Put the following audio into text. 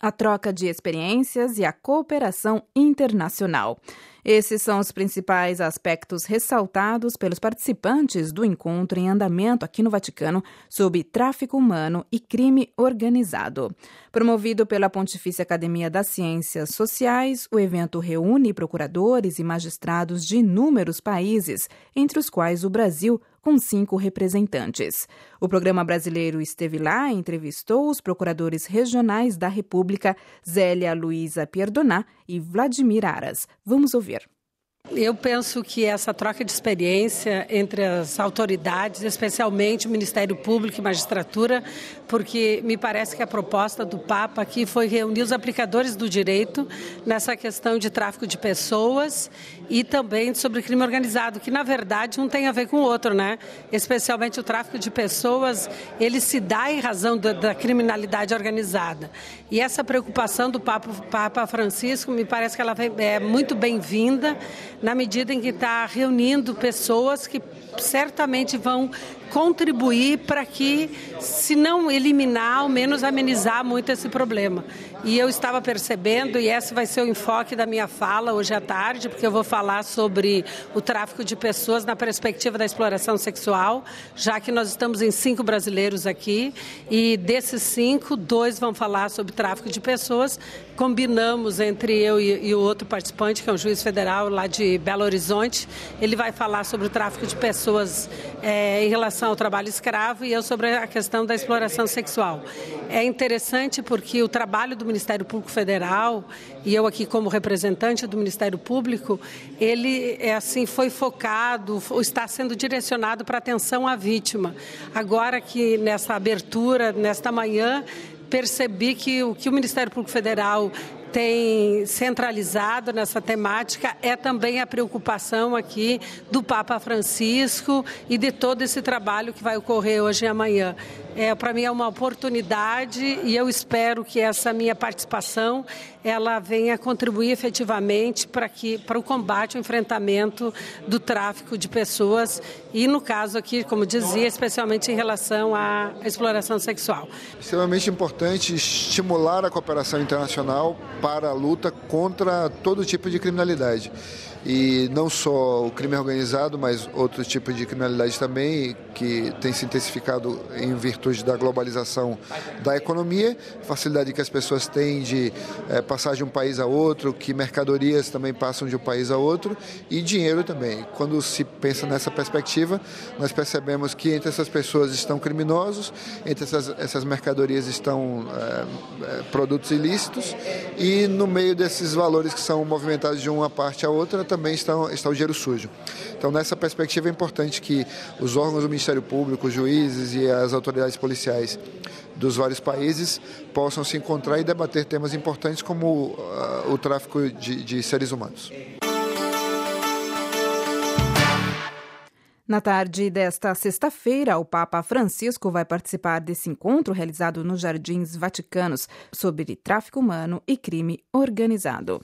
a troca de experiências e a cooperação internacional. Esses são os principais aspectos ressaltados pelos participantes do encontro em andamento aqui no Vaticano sobre tráfico humano e crime organizado. Promovido pela Pontifícia Academia das Ciências Sociais, o evento reúne procuradores e magistrados de inúmeros países, entre os quais o Brasil, com 5 representantes. O programa brasileiro esteve lá e entrevistou os procuradores regionais da República, Zélia Luiza Pierdoná e Vladimir Aras. Vamos ouvir. Eu penso que essa troca de experiência entre as autoridades, especialmente o Ministério Público e Magistratura, porque me parece que a proposta do Papa aqui foi reunir os aplicadores do direito nessa questão de tráfico de pessoas e também sobre crime organizado, que na verdade um tem a ver com o outro, né? Especialmente o tráfico de pessoas, ele se dá em razão da criminalidade organizada. E essa preocupação do Papa Francisco, me parece que ela é muito bem-vinda, na medida em que está reunindo pessoas que certamente vão contribuir para que, se não eliminar, ao menos amenizar muito esse problema. E eu estava percebendo, e esse vai ser o enfoque da minha fala hoje à tarde, porque eu vou falar sobre o tráfico de pessoas na perspectiva da exploração sexual, já que nós estamos em 5 brasileiros aqui, e desses 5, 2 vão falar sobre tráfico de pessoas. Combinamos entre eu e o outro participante, que é um juiz federal lá de Belo Horizonte. Ele vai falar sobre o tráfico de pessoas em relação ao trabalho escravo e eu sobre a questão da exploração sexual. É interessante porque o trabalho do Ministério Público Federal, e eu aqui como representante do Ministério Público, ele foi focado, está sendo direcionado para a atenção à vítima. Agora que nessa abertura, nesta manhã, percebi que o Ministério Público Federal tem centralizado nessa temática é também a preocupação aqui do Papa Francisco e de todo esse trabalho que vai ocorrer hoje e amanhã. Para mim é uma oportunidade e eu espero que essa minha participação ela venha contribuir efetivamente para o combate, o enfrentamento do tráfico de pessoas e, no caso aqui, como dizia, especialmente em relação à exploração sexual. Extremamente importante estimular a cooperação internacional para a luta contra todo tipo de criminalidade. E não só o crime organizado, mas outro tipo de criminalidade também, que tem se intensificado em virtude da globalização da economia, facilidade que as pessoas têm de passar de um país a outro, que mercadorias também passam de um país a outro, e dinheiro também. Quando se pensa nessa perspectiva, nós percebemos que entre essas pessoas estão criminosos, entre essas mercadorias estão produtos ilícitos, e no meio desses valores que são movimentados de uma parte a outra, também está o dinheiro sujo. Então, nessa perspectiva, é importante que os órgãos do Ministério Público, os juízes e as autoridades policiais dos vários países possam se encontrar e debater temas importantes como o tráfico de seres humanos. Na tarde desta sexta-feira, o Papa Francisco vai participar desse encontro realizado nos Jardins Vaticanos sobre tráfico humano e crime organizado.